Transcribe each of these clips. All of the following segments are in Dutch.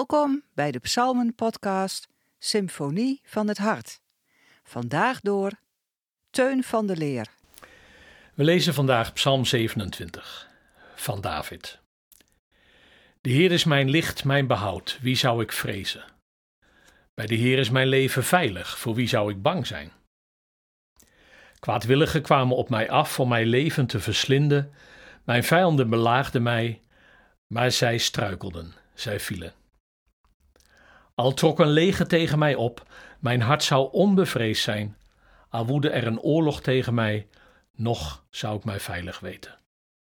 Welkom bij de Psalmen-podcast Symfonie van het Hart. Vandaag door Teun van der Leer. We lezen vandaag Psalm 27 van David. De Heer is mijn licht, mijn behoud, wie zou ik vrezen? Bij de Heer is mijn leven veilig, voor wie zou ik bang zijn? Kwaadwilligen kwamen op mij af om mijn leven te verslinden. Mijn vijanden belaagden mij, maar zij struikelden, zij vielen. Al trok een leger tegen mij op, mijn hart zou onbevreesd zijn. Al woedde er een oorlog tegen mij, nog zou ik mij veilig weten.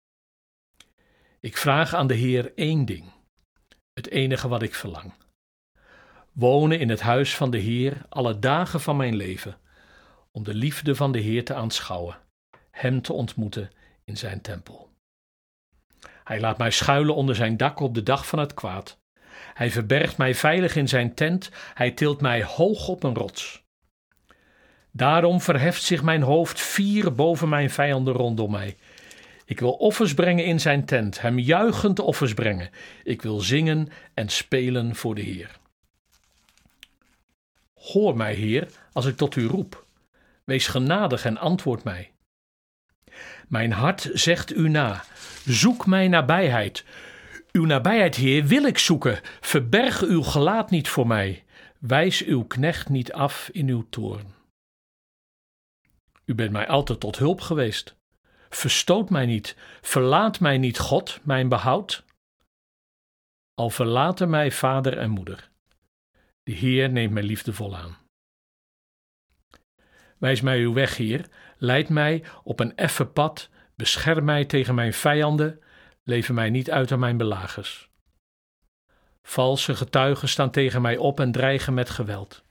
Ik vraag aan de Heer één ding, het enige wat ik verlang. Wonen in het huis van de Heer alle dagen van mijn leven, om de liefde van de Heer te aanschouwen, hem te ontmoeten in zijn tempel. Hij laat mij schuilen onder zijn dak op de dag van het kwaad. Hij verbergt mij veilig in zijn tent, hij tilt mij hoog op een rots. Daarom verheft zich mijn hoofd fier boven mijn vijanden rondom mij. Ik wil offers brengen in zijn tent, hem juichend offers brengen. Ik wil zingen en spelen voor de Heer. Hoor mij, Heer, als ik tot u roep. Wees genadig en antwoord mij. Mijn hart zegt u na, zoek mijn nabijheid. Uw nabijheid, Heer, wil ik zoeken. Verberg uw gelaat niet voor mij. Wijs uw knecht niet af in uw toorn. U bent mij altijd tot hulp geweest. Verstoot mij niet, verlaat mij niet, God, mijn behoud. Al verlaten mij vader en moeder. De Heer neemt mij liefdevol aan. Wijs mij uw weg, Heer, leid mij op een effen pad, bescherm mij tegen mijn vijanden, lever mij niet uit aan mijn belagers. Valse getuigen staan tegen mij op en dreigen met geweld.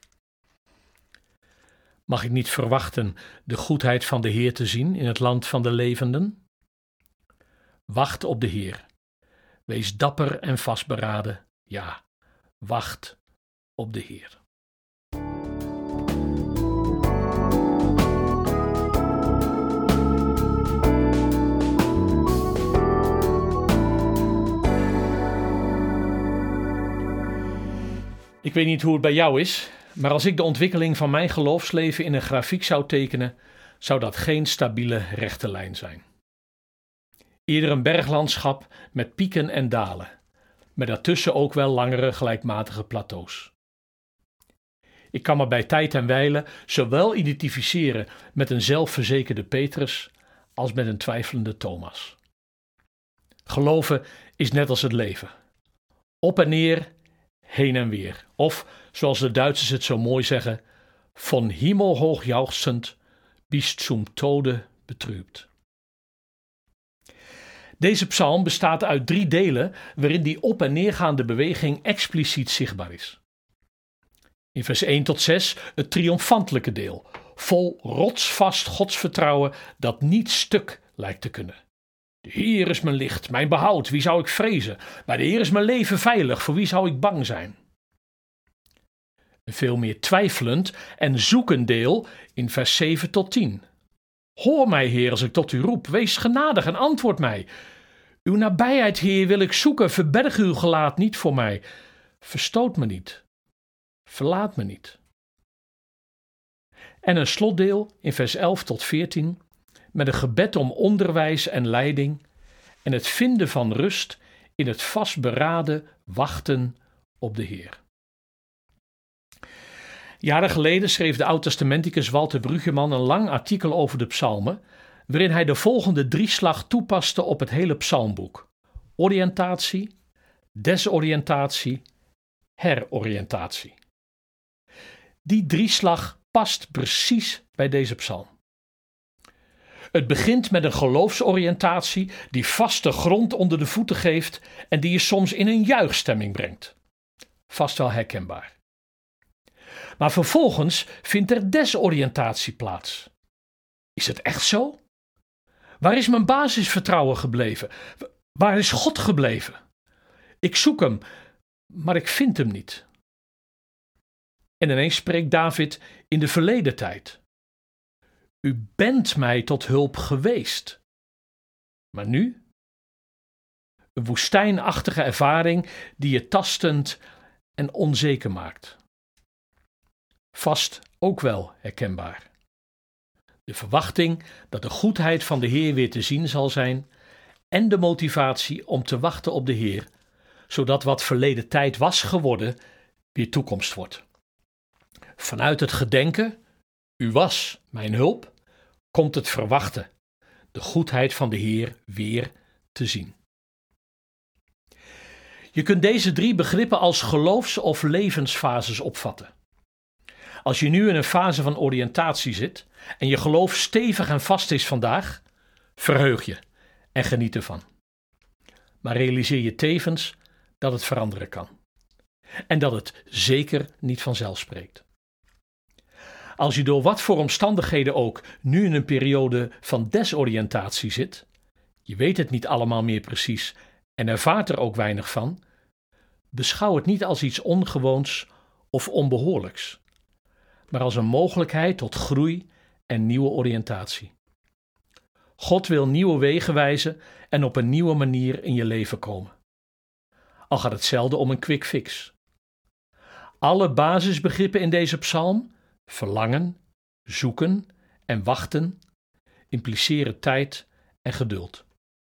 Mag ik niet verwachten de goedheid van de Heer te zien in het land van de levenden? Wacht op de Heer. Wees dapper en vastberaden. Ja, wacht op de Heer. Ik weet niet hoe het bij jou is, maar als ik de ontwikkeling van mijn geloofsleven in een grafiek zou tekenen, zou dat geen stabiele rechte lijn zijn. Eerder een berglandschap met pieken en dalen, met daartussen ook wel langere gelijkmatige plateaus. Ik kan me bij tijd en wijle zowel identificeren met een zelfverzekerde Petrus als met een twijfelende Thomas. Geloven is net als het leven. Op en neer, heen en weer. Of, zoals de Duitsers het zo mooi zeggen, von Himmel hoch jauchzend bis zum Tode betrübt. Deze psalm bestaat uit 3 delen waarin die op- en neergaande beweging expliciet zichtbaar is. In vers 1 tot 6 het triomfantelijke deel, vol rotsvast godsvertrouwen dat niet stuk lijkt te kunnen. De Heer is mijn licht, mijn behoud, wie zou ik vrezen? Bij de Heer is mijn leven veilig, voor wie zou ik bang zijn? Een veel meer twijfelend en zoekend deel in vers 7 tot 10. Hoor mij, Heer, als ik tot u roep, wees genadig en antwoord mij. Uw nabijheid, Heer, wil ik zoeken, verberg uw gelaat niet voor mij. Verstoot me niet, verlaat me niet. En een slotdeel in vers 11 tot 14... met een gebed om onderwijs en leiding en het vinden van rust in het vastberaden wachten op de Heer. Jaren geleden schreef de oud-testamenticus Walter Brueggemann een lang artikel over de psalmen, waarin hij de volgende 3-slag toepaste op het hele psalmboek: oriëntatie, desoriëntatie, heroriëntatie. Die 3-slag past precies bij deze psalm. Het begint met een geloofsoriëntatie die vaste grond onder de voeten geeft en die je soms in een juichstemming brengt. Vast wel herkenbaar. Maar vervolgens vindt er desoriëntatie plaats. Is het echt zo? Waar is mijn basisvertrouwen gebleven? Waar is God gebleven? Ik zoek hem, maar ik vind hem niet. En ineens spreekt David in de verleden tijd. U bent mij tot hulp geweest. Maar nu? Een woestijnachtige ervaring die je tastend en onzeker maakt. Vast ook wel herkenbaar. De verwachting dat de goedheid van de Heer weer te zien zal zijn en de motivatie om te wachten op de Heer, zodat wat verleden tijd was geworden, weer toekomst wordt. Vanuit het gedenken, u was mijn hulp, komt het verwachten, de goedheid van de Heer weer te zien. Je kunt deze 3 begrippen als geloofs- of levensfases opvatten. Als je nu in een fase van oriëntatie zit en je geloof stevig en vast is vandaag, verheug je en geniet ervan. Maar realiseer je tevens dat het veranderen kan. En dat het zeker niet vanzelf spreekt. Als je door wat voor omstandigheden ook nu in een periode van desoriëntatie zit, je weet het niet allemaal meer precies en ervaart er ook weinig van, beschouw het niet als iets ongewoons of onbehoorlijks, maar als een mogelijkheid tot groei en nieuwe oriëntatie. God wil nieuwe wegen wijzen en op een nieuwe manier in je leven komen. Al gaat het zelden om een quick fix. Alle basisbegrippen in deze psalm, verlangen, zoeken en wachten, impliceren tijd en geduld.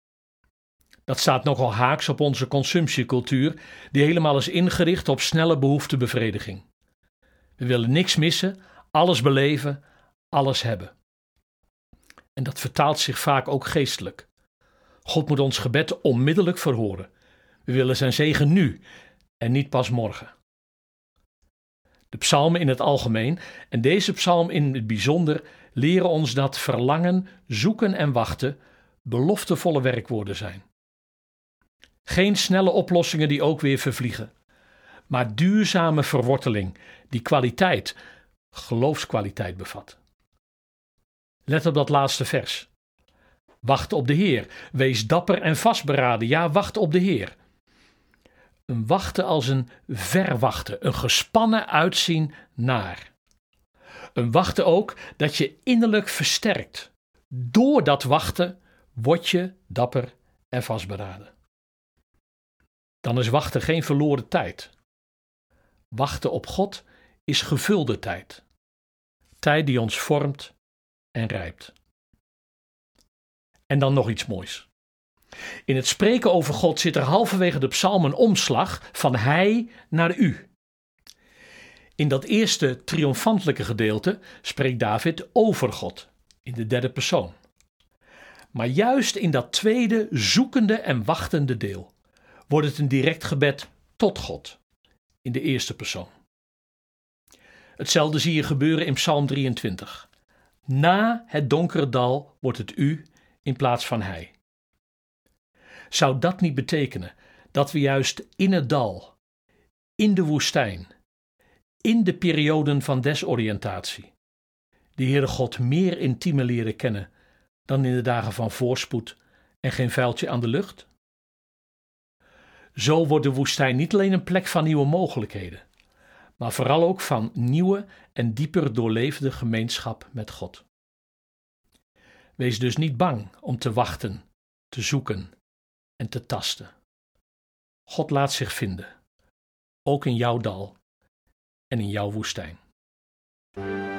Dat staat nogal haaks op onze consumptiecultuur, die helemaal is ingericht op snelle behoeftebevrediging. We willen niks missen, alles beleven, alles hebben. En dat vertaalt zich vaak ook geestelijk. God moet ons gebed onmiddellijk verhoren. We willen zijn zegen nu en niet pas morgen. De psalmen in het algemeen en deze psalm in het bijzonder leren ons dat verlangen, zoeken en wachten beloftevolle werkwoorden zijn. Geen snelle oplossingen die ook weer vervliegen, maar duurzame verworteling die kwaliteit, geloofskwaliteit bevat. Let op dat laatste vers. Wacht op de Heer, wees dapper en vastberaden, ja, wacht op de Heer. Een wachten als een verwachten, een gespannen uitzien naar. Een wachten ook dat je innerlijk versterkt. Door dat wachten word je dapper en vastberaden. Dan is wachten geen verloren tijd. Wachten op God is gevulde tijd. Tijd die ons vormt en rijpt. En dan nog iets moois. In het spreken over God zit er halverwege de psalm een omslag van hij naar u. In dat eerste triomfantelijke gedeelte spreekt David over God, in de 3e persoon. Maar juist in dat tweede zoekende en wachtende deel wordt het een direct gebed tot God, in de 1e persoon. Hetzelfde zie je gebeuren in Psalm 23. Na het donkere dal wordt het u in plaats van hij. Zou dat niet betekenen dat we juist in het dal, in de woestijn, in de perioden van desoriëntatie, de Heere God meer intiemer leren kennen dan in de dagen van voorspoed en geen vuiltje aan de lucht? Zo wordt de woestijn niet alleen een plek van nieuwe mogelijkheden, maar vooral ook van nieuwe en dieper doorleefde gemeenschap met God. Wees dus niet bang om te wachten, te zoeken en te tasten. God laat zich vinden, ook in jouw dal en in jouw woestijn.